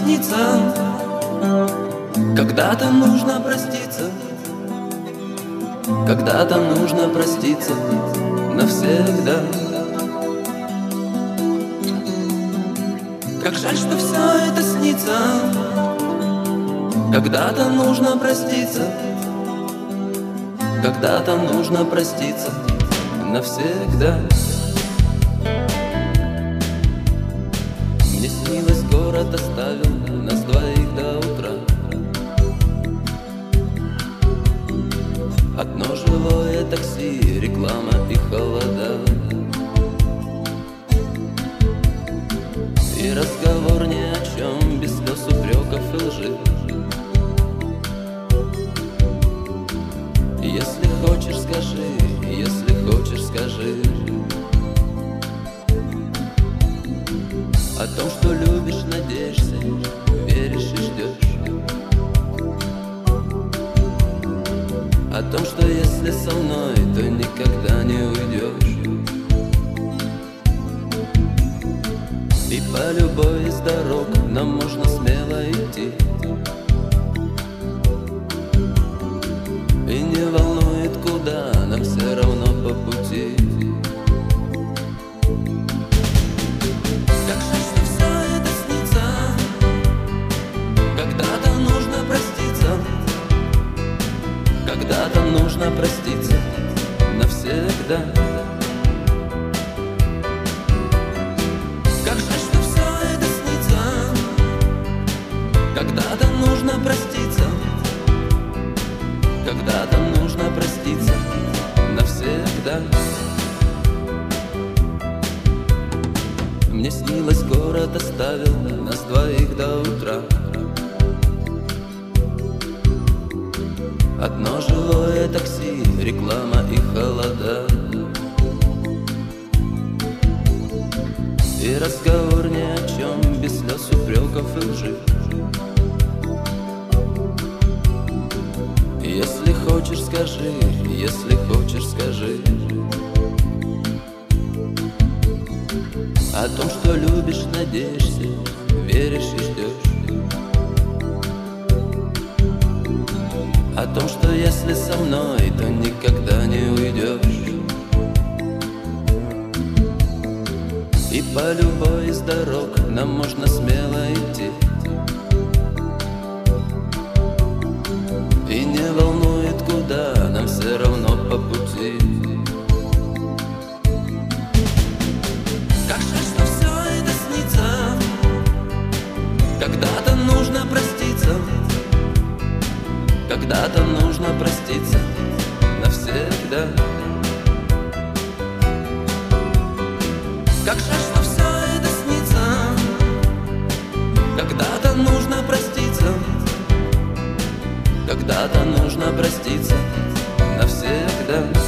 снится. Когда-то нужно проститься, когда-то нужно проститься навсегда. Как жаль, что все это снится. Когда-то нужно проститься, когда-то нужно проститься навсегда. Мне снилось, город оставил нас двоих до утра. Одно живое такси, реклама и холода. И разговор ни о чем, без слез, упреков и лжи. Если хочешь, скажи, если хочешь, скажи о том, что любишь, надеешься, веришь и ждешь. О том, что если со мной, то никогда не уйдешь. И по любой из дорог нам можно смело идти. И не волнует, куда, нам все равно по пути. Как жаль, что все это снится. Когда-то нужно проститься, когда-то нужно проститься навсегда. Как жаль, что все это снится. Когда-то нужно проститься, когда-то нужно проститься навсегда. Мне снилось, город оставил нас двоих до утра. Одно живое такси, реклама и холода. И разговор ни о чем, без слез, упреков и лжи. Если хочешь, скажи, если хочешь, скажи о том, что любишь, надеешься, веришь и ждешь. О том, что если со мной, то никогда не уйдешь. И по любой из дорог нам можно смело идти. И не волнует, куда, нам все равно по пути. Как жаль, что все это снится. Когда-то нужно проститься, когда-то нужно проститься навсегда. Как жаль, что все это снится. Когда-то нужно проститься, когда-то нужно проститься навсегда.